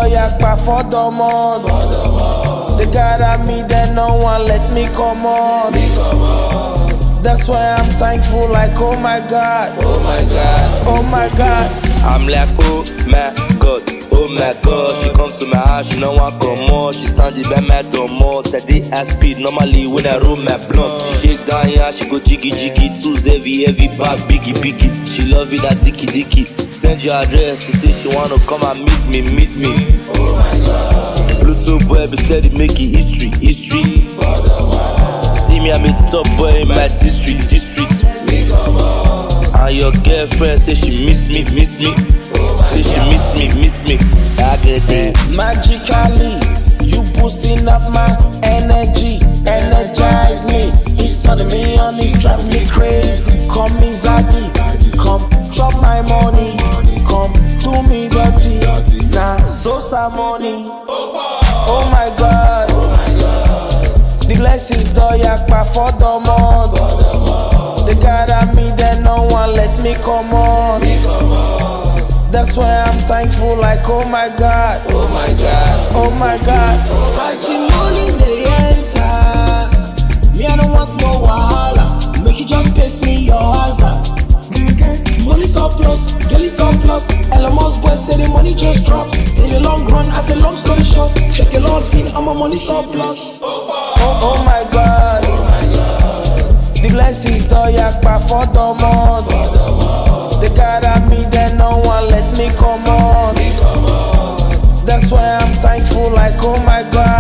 yakpa for the month. They got at me, then no one let me come on. That's why I'm thankful, like oh my God, oh my God, oh my God. I'm like oh my God, oh my God. She come to my house, she no want come more. She standing by my door more. Steady at speed, normally when I roll my blunt. She shake down, yeah, she go jiggy jiggy. Too heavy, heavy back, biggie biggie. She love it that dicky dicky. Send your address, she say she wanna come and meet me, meet me. Oh my God. Bluetooth boy, be steady making history, history. See me, I'm a top boy in my district, district. And your girlfriend say she miss me, miss me. Say she miss me, miss me. I get it. Magically, you boosting up my energy, energize me. It's turning me on, it's driving me crazy. Come Zadi, come chop my money, come do me dirty. Nah, so some money. Oh my God, the blessings do yakpa for the month. They got at me, then no one let me come on. That's why I'm thankful, like oh my God, oh my God, oh my God. As the money they enter, me I don't want no wahala. Make you just pace me your hazard. Money surplus, girl is surplus. Elon Musk boy say the money just drop. In the long run, as a long story short, check a log in, I'm a money surplus. Oh my God, the blessings do yakpa for the month. They got at me, then no one let me come on. That's why I'm thankful, like oh my God.